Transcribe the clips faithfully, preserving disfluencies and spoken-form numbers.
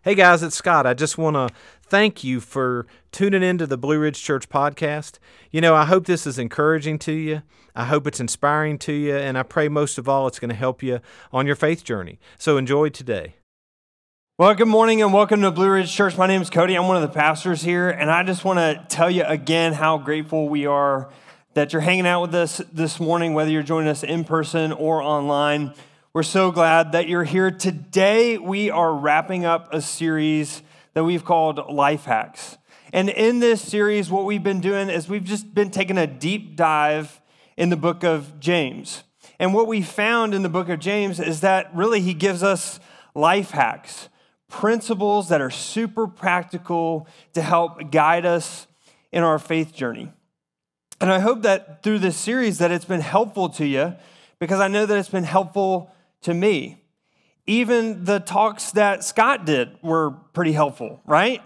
Hey guys, it's Scott. I just want to thank you for tuning into the Blue Ridge Church podcast. You know, I hope this is encouraging to you. I hope it's inspiring to you, and I pray most of all it's going to help you on your faith journey. So enjoy today. Well, good morning and welcome to Blue Ridge Church. My name is Cody. I'm one of the pastors here, and I just want to tell you again how grateful we are that you're hanging out with us this morning, whether you're joining us in person or online. We're so glad that you're here. Today, we are wrapping up a series that we've called Life Hacks. And in this series, what we've been doing is we've just been taking a deep dive in the book of James. And what we found in the book of James is that really he gives us life hacks, principles that are super practical to help guide us in our faith journey. And I hope that through this series that it's been helpful to you, because I know that it's been helpful to me. Even the talks that Scott did were pretty helpful, right?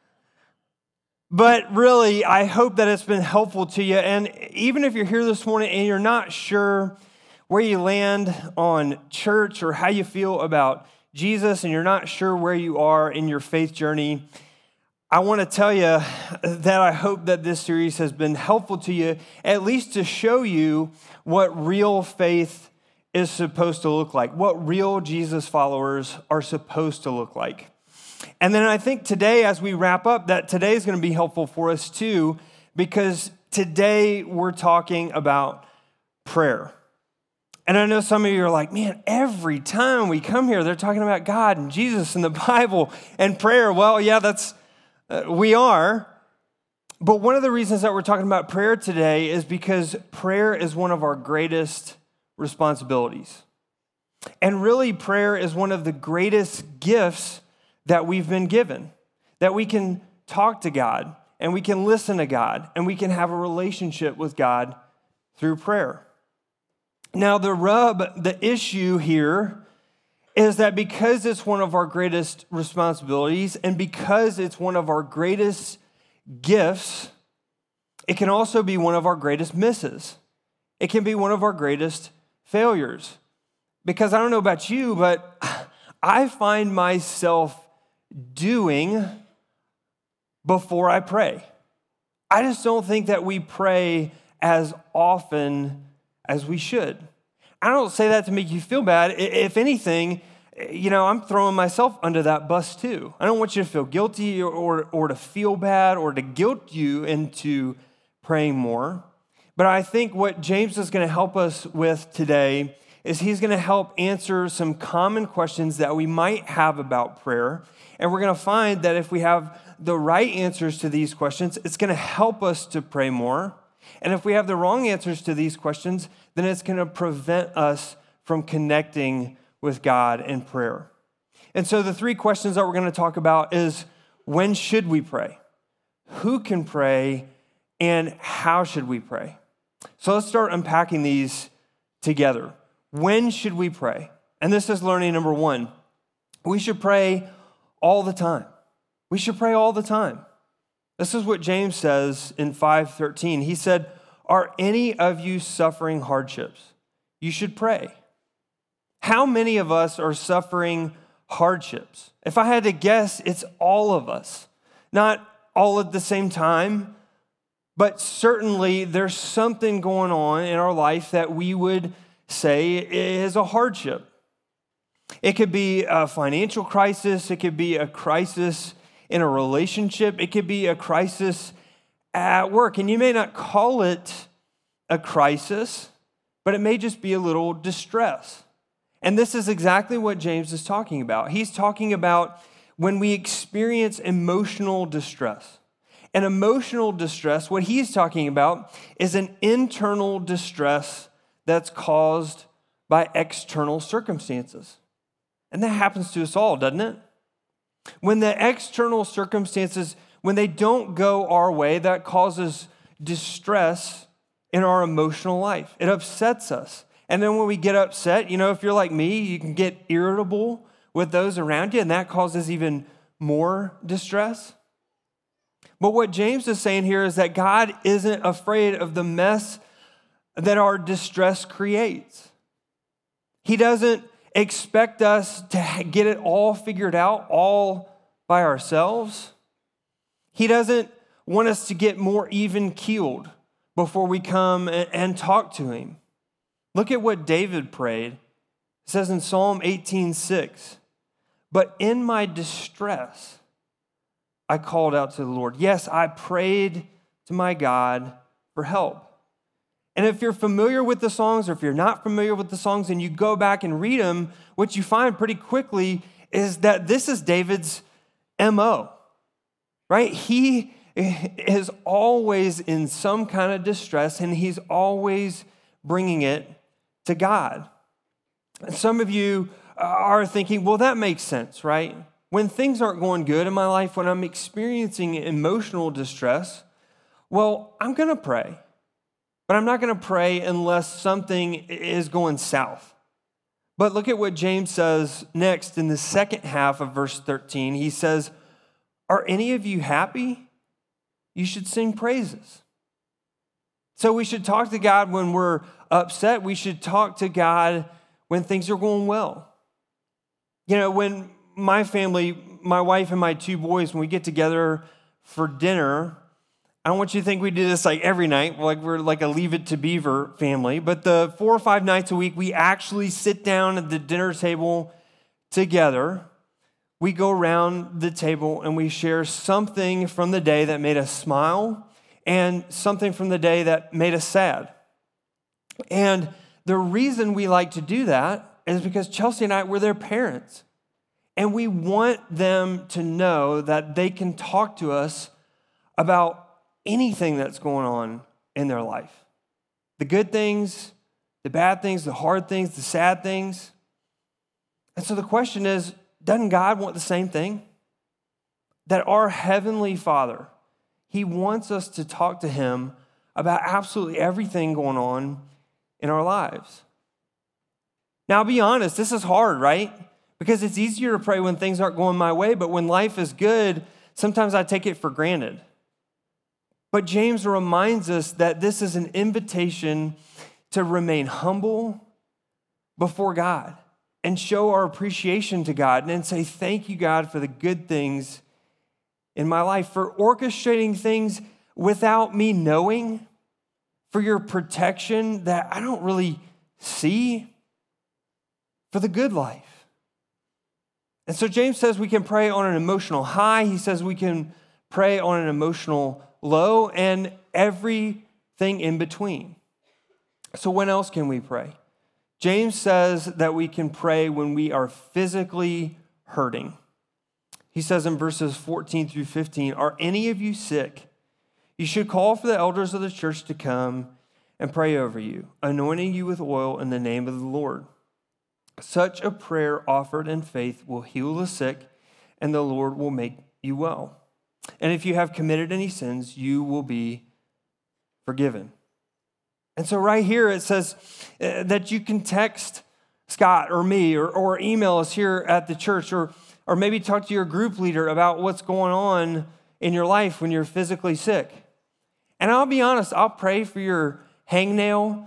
But really, I hope that it's been helpful to you. And even if you're here this morning and you're not sure where you land on church or how you feel about Jesus, and you're not sure where you are in your faith journey, I want to tell you that I hope that this series has been helpful to you, at least to show you what real faith is supposed to look like, what real Jesus followers are supposed to look like. And then I think today, as we wrap up, that today is going to be helpful for us too, because today we're talking about prayer. And I know some of you are like, man, every time we come here, they're talking about God and Jesus and the Bible and prayer. Well, yeah, that's, uh, we are. But one of the reasons that we're talking about prayer today is because prayer is one of our greatest responsibilities. And really, prayer is one of the greatest gifts that we've been given, that we can talk to God and we can listen to God and we can have a relationship with God through prayer. Now, the rub, the issue here is that because it's one of our greatest responsibilities and because it's one of our greatest gifts, it can also be one of our greatest misses. It can be one of our greatest failures. Because I don't know about you, but I find myself doing before I pray. I just don't think that we pray as often as we should. I don't say that to make you feel bad. If anything, you know, I'm throwing myself under that bus too. I don't want you to feel guilty or, or, or to feel bad or to guilt you into praying more. But I think what James is going to help us with today is he's going to help answer some common questions that we might have about prayer. And we're going to find that if we have the right answers to these questions, it's going to help us to pray more. And if we have the wrong answers to these questions, then it's going to prevent us from connecting with God in prayer. And so the three questions that we're going to talk about is, when should we pray? Who can pray? And how should we pray? So let's start unpacking these together. When should we pray? And this is learning number one. We should pray all the time. We should pray all the time. This is what James says in five thirteen. He said, "Are any of you suffering hardships? You should pray." How many of us are suffering hardships? If I had to guess, it's all of us. Not all at the same time, but certainly there's something going on in our life that we would say is a hardship. It could be a financial crisis. It could be a crisis in a relationship. It could be a crisis at work. And you may not call it a crisis, but it may just be a little distress. And this is exactly what James is talking about. He's talking about when we experience emotional distress. And emotional distress, what he's talking about, is an internal distress that's caused by external circumstances. And that happens to us all, doesn't it? When the external circumstances, when they don't go our way, that causes distress in our emotional life. It upsets us. And then when we get upset, you know, if you're like me, you can get irritable with those around you, and that causes even more distress. But what James is saying here is that God isn't afraid of the mess that our distress creates. He doesn't expect us to get it all figured out all by ourselves. He doesn't want us to get more even-keeled before we come and talk to him. Look at what David prayed. It says in Psalm eighteen six, "But in my distress, I called out to the Lord. Yes, I prayed to my God for help." And if you're familiar with the songs, or if you're not familiar with the songs and you go back and read them, what you find pretty quickly is that this is David's M O, right? He is always in some kind of distress, and he's always bringing it to God. And some of you are thinking, well, that makes sense, right? When things aren't going good in my life, when I'm experiencing emotional distress, well, I'm going to pray. But I'm not going to pray unless something is going south. But look at what James says next in the second half of verse thirteen. He says, "Are any of you happy? You should sing praises." So we should talk to God when we're upset. We should talk to God when things are going well. You know, when my family, my wife and my two boys, when we get together for dinner, I don't want you to think we do this like every night, like we're like a Leave It to Beaver family, but the four or five nights a week, we actually sit down at the dinner table together. We go around the table and we share something from the day that made us smile and something from the day that made us sad. And the reason we like to do that is because Chelsea and I, we're their parents. And we want them to know that they can talk to us about anything that's going on in their life. The good things, the bad things, the hard things, the sad things. And so the question is, doesn't God want the same thing? That our Heavenly Father, He wants us to talk to Him about absolutely everything going on in our lives. Now, I'll be honest, this is hard, right? Because it's easier to pray when things aren't going my way, but when life is good, sometimes I take it for granted. But James reminds us that this is an invitation to remain humble before God and show our appreciation to God and then say, thank you, God, for the good things in my life, for orchestrating things without me knowing, for your protection that I don't really see, for the good life. And so James says we can pray on an emotional high. He says we can pray on an emotional low, and everything in between. So when else can we pray? James says that we can pray when we are physically hurting. He says in verses fourteen through fifteen, "Are any of you sick? You should call for the elders of the church to come and pray over you, anointing you with oil in the name of the Lord. Such a prayer offered in faith will heal the sick, and the Lord will make you well. And if you have committed any sins, you will be forgiven." And so right here it says that you can text Scott or me or, or email us here at the church, or, or maybe talk to your group leader about what's going on in your life when you're physically sick. And I'll be honest, I'll pray for your hangnail,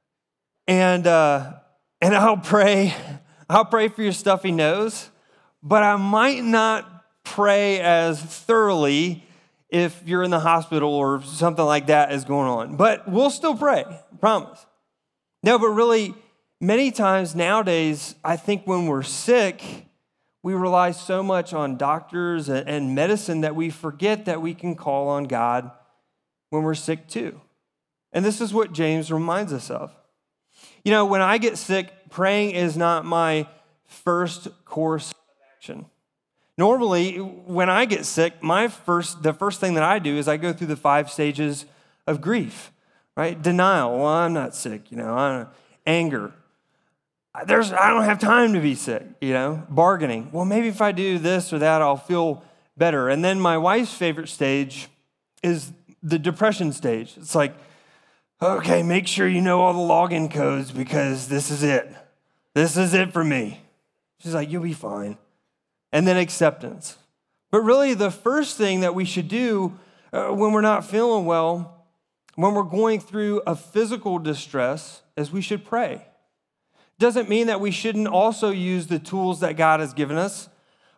and uh, and I'll pray, I'll pray for your stuffy nose, but I might not pray as thoroughly if you're in the hospital or something like that is going on. But we'll still pray, I promise. No, but really, many times nowadays, I think when we're sick, we rely so much on doctors and medicine that we forget that we can call on God when we're sick too. And this is what James reminds us of. You know, when I get sick, praying is not my first course of action. Normally, when I get sick, my first, the first thing that I do is I go through the five stages of grief, right? Denial. Well, I'm not sick, you know. I, anger. There's, I don't have time to be sick, you know. Bargaining. Well, maybe if I do this or that, I'll feel better. And then my wife's favorite stage is the depression stage. It's like, okay, make sure you know all the login codes because this is it. This is it for me. She's like, you'll be fine. And then acceptance. But really, the first thing that we should do uh, when we're not feeling well, when we're going through a physical distress, is we should pray. Doesn't mean that we shouldn't also use the tools that God has given us,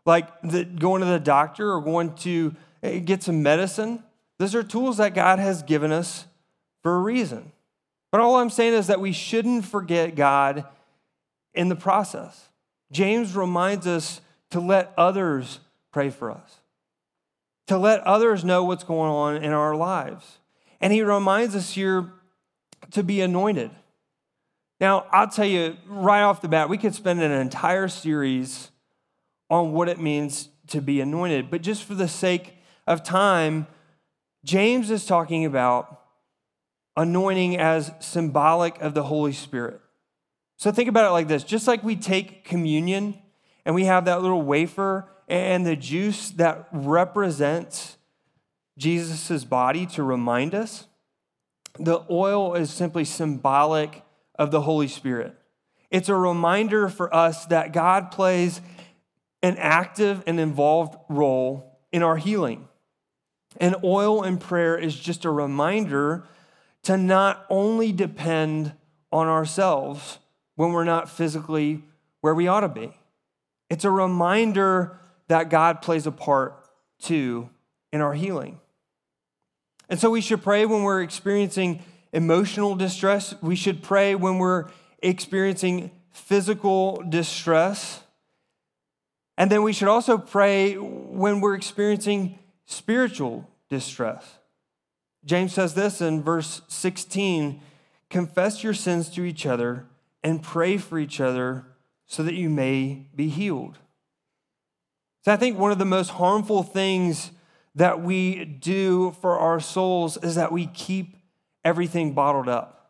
like the, going to the doctor or going to get some medicine. Those are tools that God has given us for a reason. But all I'm saying is that we shouldn't forget God in the process. James reminds us to let others pray for us, to let others know what's going on in our lives. And he reminds us here to be anointed. Now, I'll tell you right off the bat, we could spend an entire series on what it means to be anointed. But just for the sake of time, James is talking about anointing as symbolic of the Holy Spirit. So think about it like this. Just like we take communion and we have that little wafer and the juice that represents Jesus' body to remind us, the oil is simply symbolic of the Holy Spirit. It's a reminder for us that God plays an active and involved role in our healing. And oil and prayer is just a reminder to not only depend on ourselves when we're not physically where we ought to be. It's a reminder that God plays a part too in our healing. And so we should pray when we're experiencing emotional distress. We should pray when we're experiencing physical distress. And then we should also pray when we're experiencing spiritual distress. James says this in verse sixteen, confess your sins to each other and pray for each other so that you may be healed. So I think one of the most harmful things that we do for our souls is that we keep everything bottled up.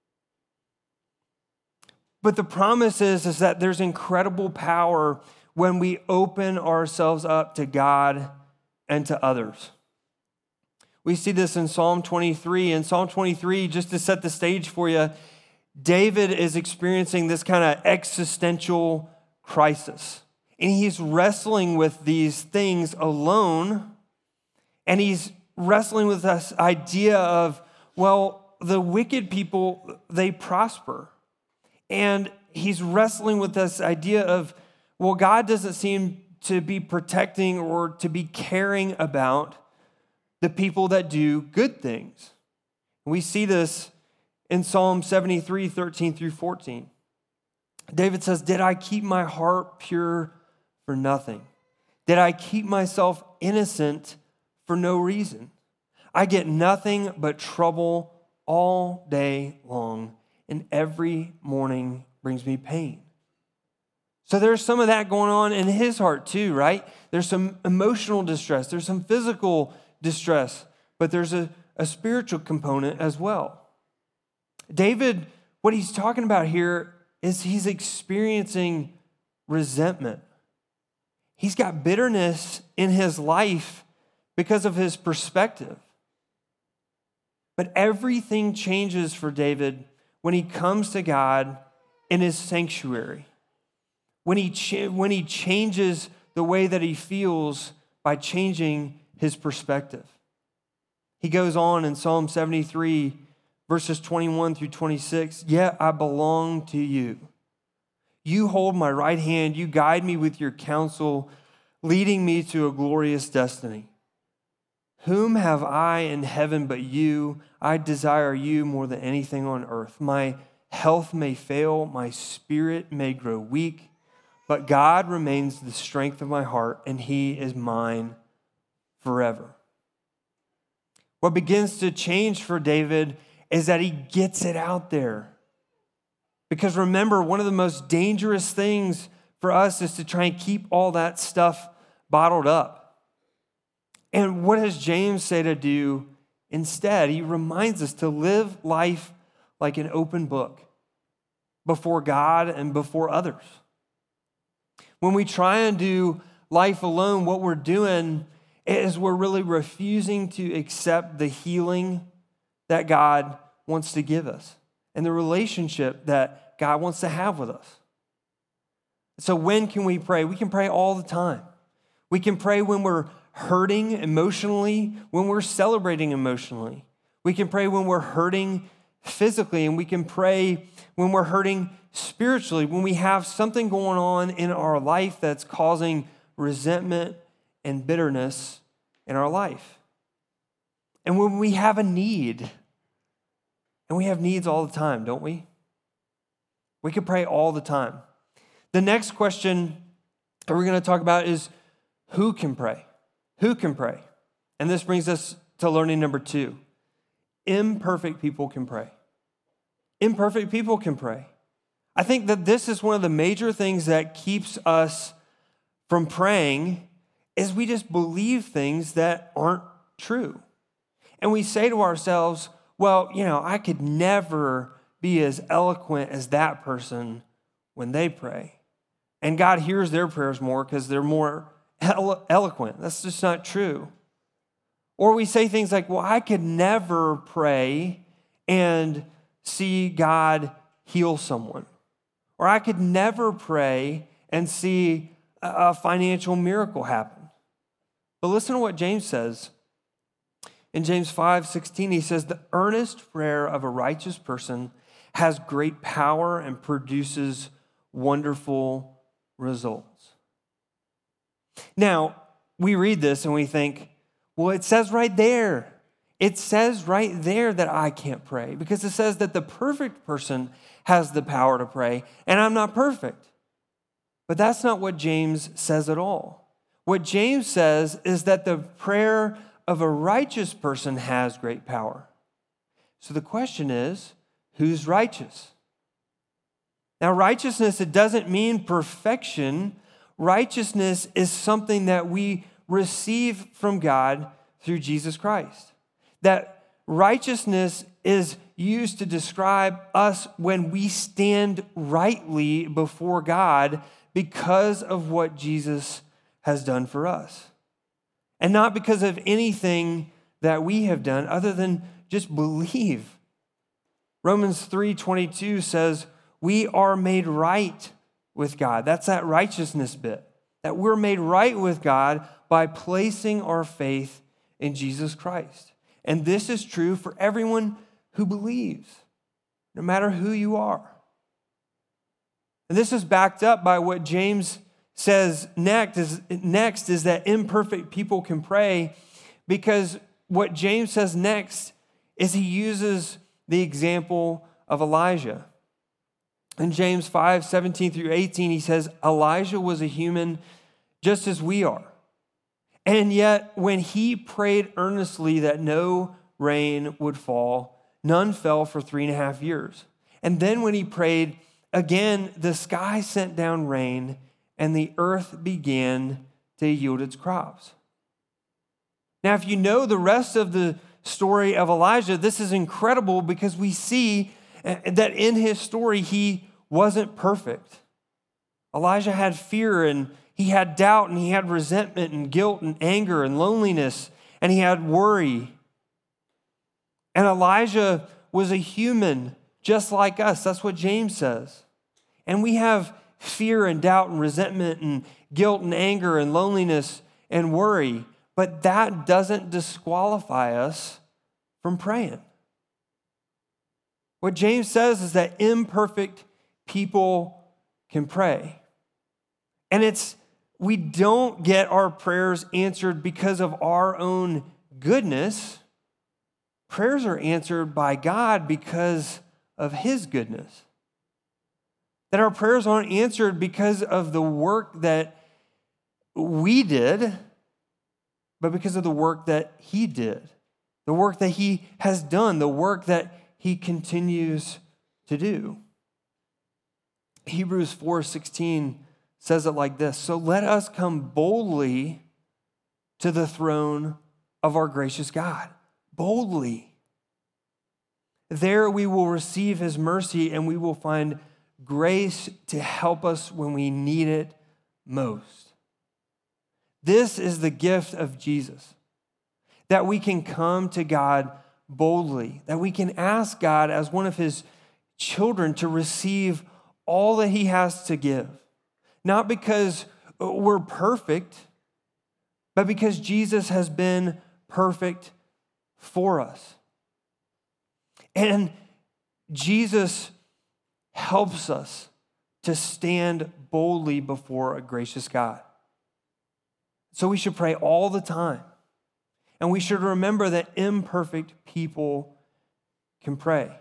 But the promise is, is that there's incredible power when we open ourselves up to God and to others. We see this in Psalm twenty-three. In Psalm twenty-three, just to set the stage for you, David is experiencing this kind of existential crisis. And he's wrestling with these things alone. And he's wrestling with this idea of, well, the wicked people, they prosper. And he's wrestling with this idea of, well, God doesn't seem to be protecting or to be caring about the people that do good things. We see this in Psalm seventy-three, thirteen through fourteen. David says, did I keep my heart pure for nothing? Did I keep myself innocent for no reason? I get nothing but trouble all day long, and every morning brings me pain. So there's some of that going on in his heart too, right? There's some emotional distress. There's some physical distress, but there's a, a spiritual component as well. David, what he's talking about here is he's experiencing resentment. He's got bitterness in his life because of his perspective. But everything changes for David when he comes to God in his sanctuary. When he, cha- when he changes the way that he feels by changing his perspective. He goes on in Psalm seventy-three, verses twenty-one through twenty-six, yet I belong to you. You hold my right hand, you guide me with your counsel, leading me to a glorious destiny. Whom have I in heaven but you? I desire you more than anything on earth. My health may fail, my spirit may grow weak, but God remains the strength of my heart, and he is mine forever. What begins to change for David is that he gets it out there. Because remember, one of the most dangerous things for us is to try and keep all that stuff bottled up. And what does James say to do instead? He reminds us to live life like an open book before God and before others. When we try and do life alone, what we're doing is we're really refusing to accept the healing that God wants to give us and the relationship that God wants to have with us. So when can we pray? We can pray all the time. We can pray when we're hurting emotionally, when we're celebrating emotionally. We can pray when we're hurting physically, and we can pray when we're hurting spiritually, when we have something going on in our life that's causing resentment and bitterness in our life. And when we have a need, and we have needs all the time, don't we? We can pray all the time. The next question that we're going to talk about is who can pray? Who can pray? And this brings us to learning number two. Imperfect people can pray. Imperfect people can pray. I think that this is one of the major things that keeps us from praying is we just believe things that aren't true. And we say to ourselves, well, you know, I could never be as eloquent as that person when they pray. And God hears their prayers more because they're more elo- eloquent. That's just not true. Or we say things like, well, I could never pray and see God heal someone. Or I could never pray and see a financial miracle happen. But listen to what James says. In James five sixteen, he says, the earnest prayer of a righteous person has great power and produces wonderful results. Now, we read this and we think, well, it says right there. It says right there that I can't pray because it says that the perfect person has the power to pray and I'm not perfect. But that's not what James says at all. What James says is that the prayer of a righteous person has great power. So the question is, who's righteous? Now, righteousness, it doesn't mean perfection. Righteousness is something that we receive from God through Jesus Christ. That righteousness is used to describe us when we stand rightly before God because of what Jesus has done for us. And not because of anything that we have done other than just believe. Romans three twenty-two says, we are made right with God. That's that righteousness bit. That we're made right with God by placing our faith in Jesus Christ. And this is true for everyone who believes, no matter who you are. And this is backed up by what James says next is, next is that imperfect people can pray, because what James says next is he uses the example of Elijah. In James five seventeen through eighteen, he says, Elijah was a human just as we are. And yet, when he prayed earnestly that no rain would fall, none fell for three and a half years. And then when he prayed again, the sky sent down rain, and the earth began to yield its crops. Now, if you know the rest of the story of Elijah, this is incredible because we see that in his story, he wasn't perfect. Elijah had fear and he had doubt and he had resentment and guilt and anger and loneliness and he had worry. And Elijah was a human just like us. That's what James says. And we have fear and doubt and resentment and guilt and anger and loneliness and worry. But that doesn't disqualify us from praying. What James says is that imperfect people can pray. And it's, we don't get our prayers answered because of our own goodness. Prayers are answered by God because of His goodness. That our prayers aren't answered because of the work that we did, but because of the work that He did, the work that He has done, the work that He continues to do. Hebrews four sixteen says it like this, so let us come boldly to the throne of our gracious God. Boldly. There we will receive His mercy and we will find grace to help us when we need it most. This is the gift of Jesus, that we can come to God boldly, that we can ask God as one of His children to receive all that He has to give. Not because we're perfect, but because Jesus has been perfect for us. And Jesus helps us to stand boldly before a gracious God. So we should pray all the time. And we should remember that imperfect people can pray.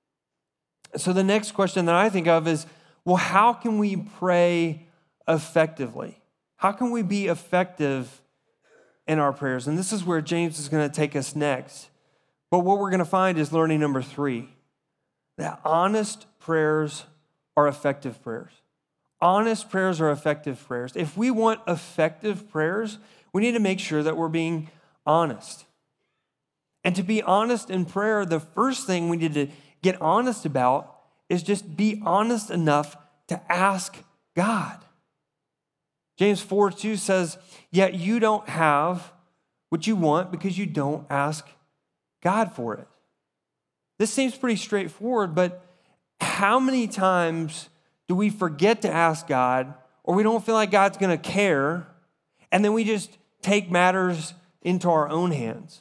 So the next question that I think of is, well, how can we pray effectively? How can we be effective in our prayers? And this is where James is going to take us next. But what we're going to find is learning number three, that honest prayers are effective prayers. Honest prayers are effective prayers. If we want effective prayers, we need to make sure that we're being honest. And to be honest in prayer, the first thing we need to get honest about is just be honest enough to ask God. James four two says, yet you don't have what you want because you don't ask God for it. This seems pretty straightforward, but how many times do we forget to ask God, or we don't feel like God's going to care, and then we just take matters into our own hands?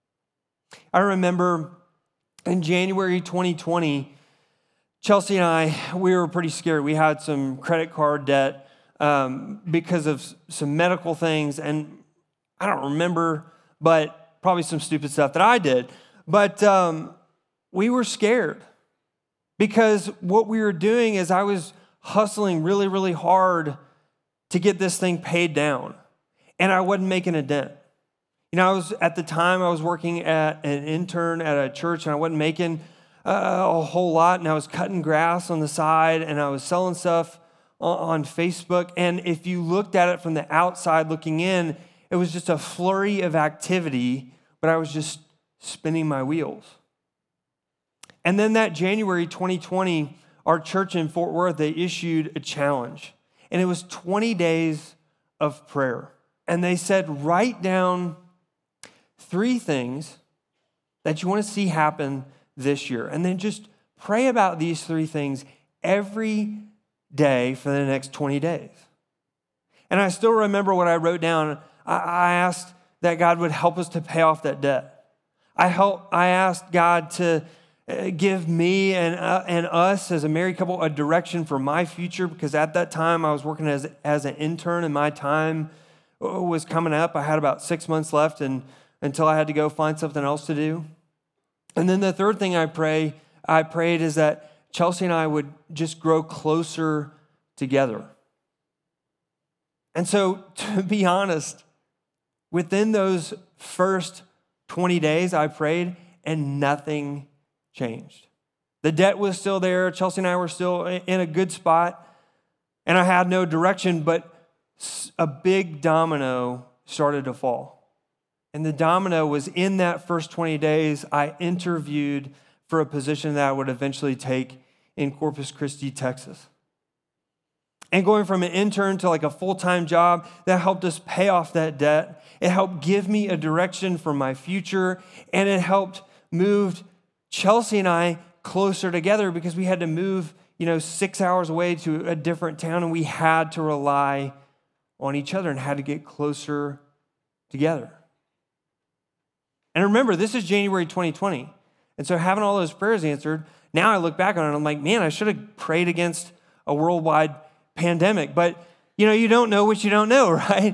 I remember in January twenty twenty, Chelsea and I, we were pretty scared. We had some credit card debt um, because of some medical things, and I don't remember, but probably some stupid stuff that I did. But um, we were scared because what we were doing is I was hustling really, really hard to get this thing paid down, and I wasn't making a dent. You know, I was at the time I was working at an intern at a church, and I wasn't making uh, a whole lot, and I was cutting grass on the side, and I was selling stuff on, on Facebook. And if you looked at it from the outside looking in, it was just a flurry of activity, but I was just spinning my wheels. And then that January twenty twenty, our church in Fort Worth, they issued a challenge, and it was twenty days of prayer. And they said, write down three things that you want to see happen this year. And then just pray about these three things every day for the next twenty days. And I still remember what I wrote down. I asked that God would help us to pay off that debt. I help, I asked God to give me and, uh, and us as a married couple a direction for my future, because at that time I was working as, as an intern and my time was coming up. I had about six months left and until I had to go find something else to do. And then the third thing I pray, I prayed is that Chelsea and I would just grow closer together. And so, to be honest, within those first twenty days, I prayed and nothing changed. The debt was still there. Chelsea and I were still in a good spot, and I had no direction, but a big domino started to fall. And the domino was in that first twenty days, I interviewed for a position that I would eventually take in Corpus Christi, Texas. And going from an intern to like a full-time job, that helped us pay off that debt. It helped give me a direction for my future, and it helped move Chelsea and I closer together because we had to move, you know, six hours away to a different town, and we had to rely on each other and had to get closer together. And remember, this is January twenty twenty. And so having all those prayers answered, now I look back on it and I'm like, man, I should have prayed against a worldwide pandemic. But, you know, you don't know what you don't know, right?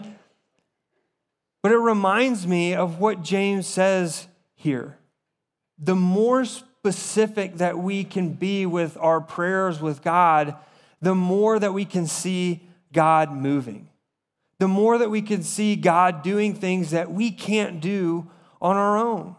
But it reminds me of what James says here. The more specific that we can be with our prayers with God, the more that we can see God moving. The more that we can see God doing things that we can't do on our own.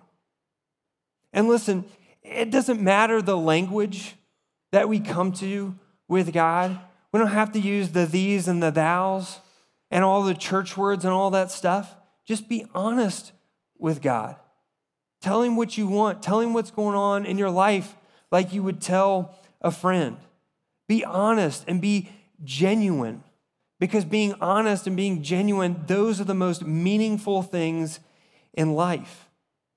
And listen, it doesn't matter the language that we come to with God. We don't have to use the these and the thous and all the church words and all that stuff. Just be honest with God. Tell him what you want. Tell him what's going on in your life like you would tell a friend. Be honest and be genuine, because being honest and being genuine, those are the most meaningful things in life.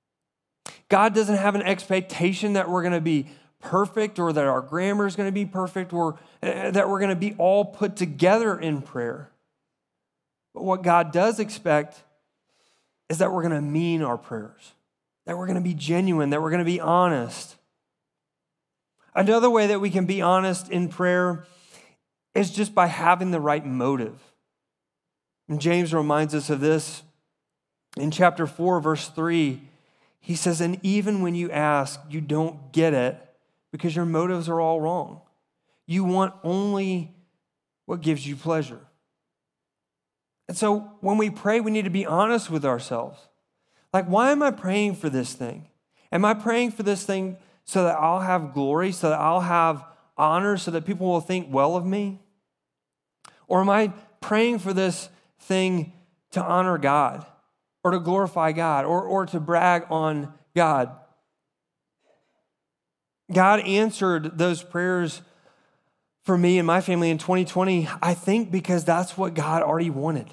God doesn't have an expectation that we're going to be perfect or that our grammar is going to be perfect or that we're going to be all put together in prayer. But what God does expect is that we're going to mean our prayers, that we're going to be genuine, that we're going to be honest. Another way that we can be honest in prayer is just by having the right motive. And James reminds us of this in chapter four, verse three. He says, and even when you ask, you don't get it because your motives are all wrong. You want only what gives you pleasure. And so when we pray, we need to be honest with ourselves. Like, why am I praying for this thing? Am I praying for this thing so that I'll have glory, so that I'll have honor, so that people will think well of me? Or am I praying for this thing to honor God or to glorify God or, or to brag on God? God answered those prayers for me and my family in twenty twenty, I think because that's what God already wanted.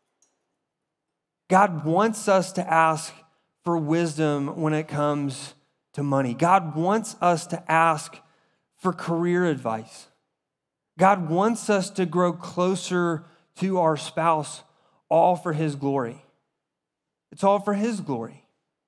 God wants us to ask for wisdom when it comes to money. God wants us to ask for career advice. God wants us to grow closer to our spouse, all for His glory. It's all for His glory.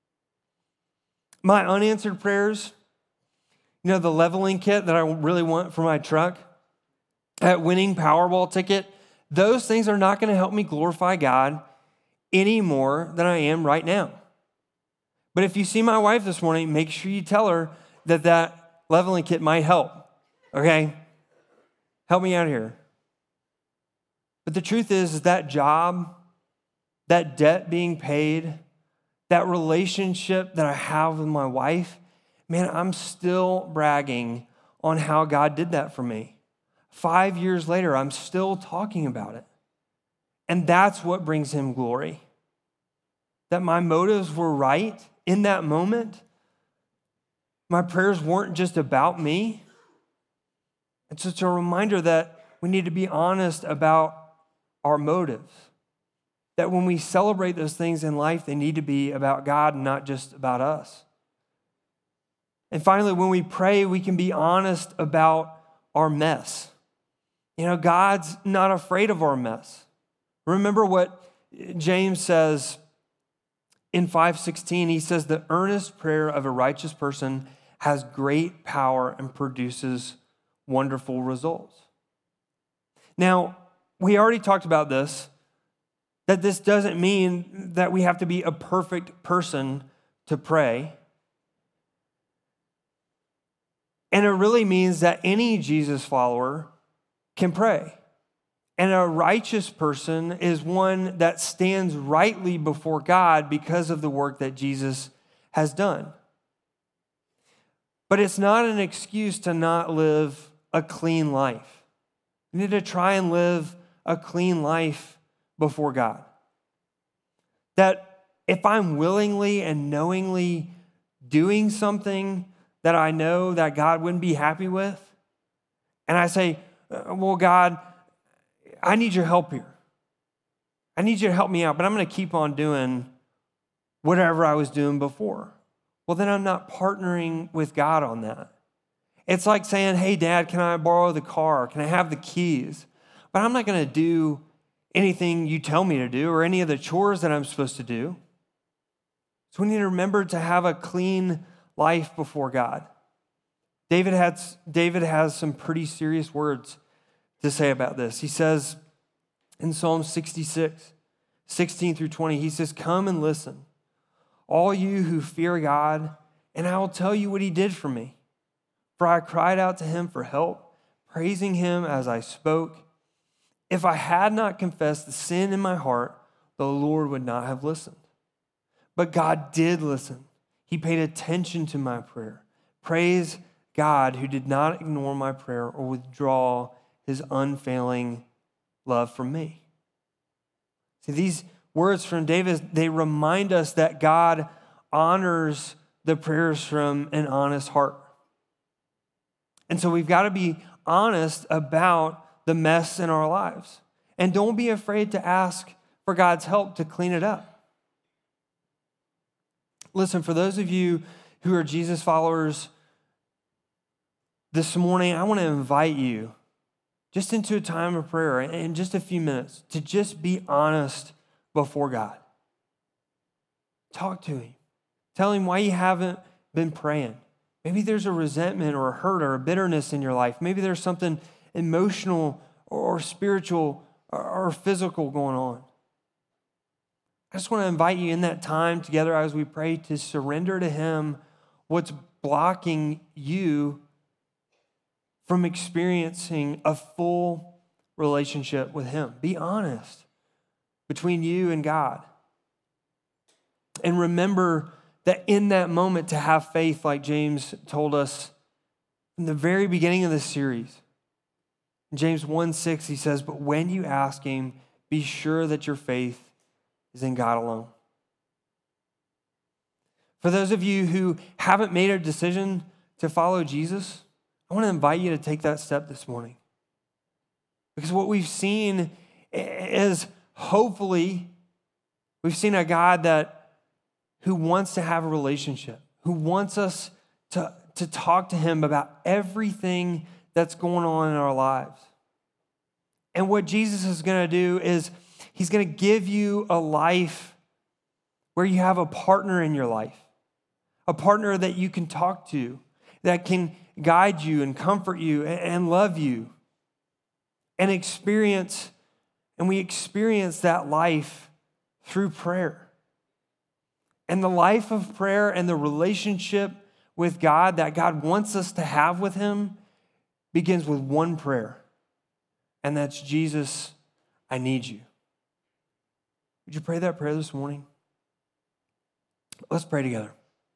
My unanswered prayers, you know, the leveling kit that I really want for my truck, that winning Powerball ticket, those things are not going to help me glorify God any more than I am right now. But if you see my wife this morning, make sure you tell her that that leveling kit might help, okay? Help me out here. But the truth is, is that job, that debt being paid, that relationship that I have with my wife, man, I'm still bragging on how God did that for me. Five years later, I'm still talking about it. And that's what brings Him glory. That my motives were right in that moment. My prayers weren't just about me. It's just a reminder that we need to be honest about our motives. That when we celebrate those things in life, they need to be about God and not just about us. And finally, when we pray, we can be honest about our mess. You know, God's not afraid of our mess. Remember what James says in five sixteen. He says, the earnest prayer of a righteous person has great power and produces wonderful results. Now, we already talked about this, that this doesn't mean that we have to be a perfect person to pray. And it really means that any Jesus follower can pray. And a righteous person is one that stands rightly before God because of the work that Jesus has done. But it's not an excuse to not live a clean life. You need to try and live a clean life before God. That if I'm willingly and knowingly doing something that I know that God wouldn't be happy with, and I say, well, God, I need your help here. I need you to help me out, but I'm going to keep on doing whatever I was doing before. Well, then I'm not partnering with God on that. It's like saying, hey, Dad, can I borrow the car? Can I have the keys? But I'm not going to do anything you tell me to do or any of the chores that I'm supposed to do. So we need to remember to have a clean life before God. David has, David has some pretty serious words to say about this. He says in Psalm sixty-six, sixteen through twenty, he says, come and listen, all you who fear God, and I will tell you what He did for me. For I cried out to Him for help, praising Him as I spoke. If I had not confessed the sin in my heart, the Lord would not have listened. But God did listen. He paid attention to my prayer. Praise God who did not ignore my prayer or withdraw His unfailing love from me. See, these words from David, they remind us that God honors the prayers from an honest heart. And so we've got to be honest about the mess in our lives. And don't be afraid to ask for God's help to clean it up. Listen, for those of you who are Jesus followers, this morning, I want to invite you just into a time of prayer in just a few minutes to just be honest before God. Talk to Him. Tell Him why you haven't been praying. Maybe there's a resentment or a hurt or a bitterness in your life. Maybe there's something emotional or spiritual or physical going on. I just want to invite you in that time together as we pray to surrender to him what's blocking you from experiencing a full relationship with him. Be honest between you and God. And remember that in that moment to have faith, like James told us in the very beginning of this series. In James one six, he says, but when you ask him, be sure that your faith is in God alone. For those of you who haven't made a decision to follow Jesus, I want to invite you to take that step this morning. Because what we've seen is hopefully, we've seen a God that who wants to have a relationship, who wants us to, to talk to him about everything that's going on in our lives. And what Jesus is going to do is he's going to give you a life where you have a partner in your life, a partner that you can talk to, that can guide you and comfort you and love you and experience, and we experience that life through prayer. And the life of prayer and the relationship with God that God wants us to have with him begins with one prayer. And that's, Jesus, I need you. Would you pray that prayer this morning? Let's pray together.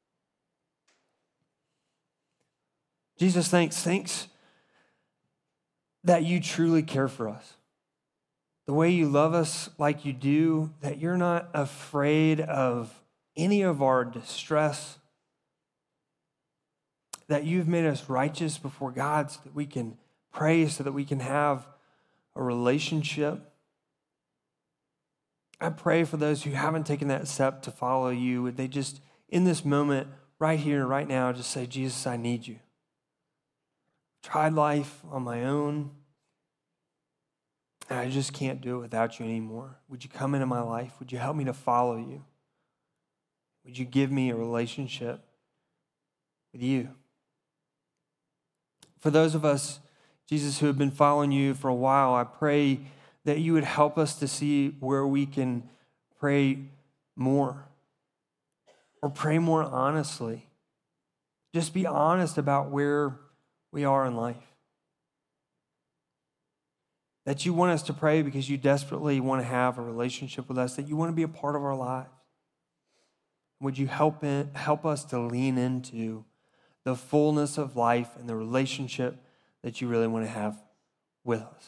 Jesus, thanks. Thanks that you truly care for us. The way you love us like you do, that you're not afraid of any of our distress, that you've made us righteous before God so that we can pray, so that we can have a relationship. I pray for those who haven't taken that step to follow you. Would they just, in this moment, right here, right now, just say, Jesus, I need you. I've tried life on my own, and I just can't do it without you anymore. Would you come into my life? Would you help me to follow you? Would you give me a relationship with you? For those of us, Jesus, who have been following you for a while, I pray that you would help us to see where we can pray more or pray more honestly. Just be honest about where we are in life. That you want us to pray because you desperately want to have a relationship with us, that you want to be a part of our lives. Would you help in, help us to lean into the fullness of life and the relationship that you really want to have with us?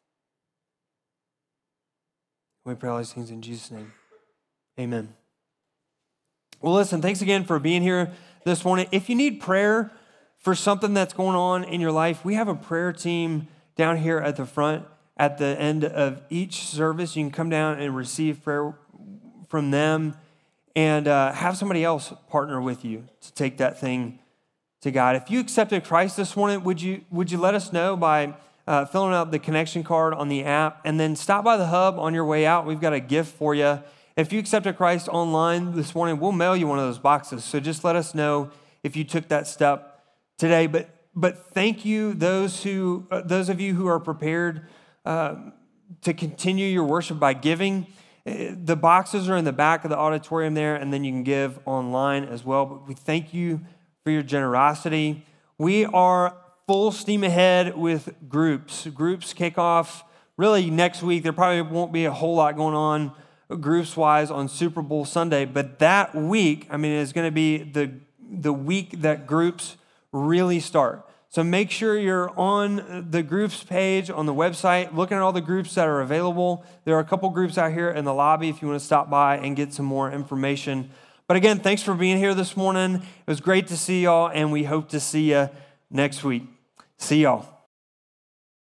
We pray all these things in Jesus' name. Amen. Well, listen, thanks again for being here this morning. If you need prayer for something that's going on in your life, we have a prayer team down here at the front. At the end of each service, you can come down and receive prayer from them. And uh, have somebody else partner with you to take that thing to God. If you accepted Christ this morning, would you would you let us know by uh, filling out the connection card on the app, and then stop by the hub on your way out. We've got a gift for you. If you accepted Christ online this morning, we'll mail you one of those boxes. So just let us know if you took that step today. But but thank you, those who uh, those of you who are prepared uh, to continue your worship by giving. The boxes are in the back of the auditorium there, and then you can give online as well. But we thank you for your generosity. We are full steam ahead with groups. Groups kick off really next week. There probably won't be a whole lot going on groups-wise on Super Bowl Sunday, but that week, I mean, is going to be the, the week that groups really start. So make sure you're on the groups page on the website, looking at all the groups that are available. There are a couple groups out here in the lobby if you want to stop by and get some more information. But again, thanks for being here this morning. It was great to see y'all, and we hope to see you next week. See y'all.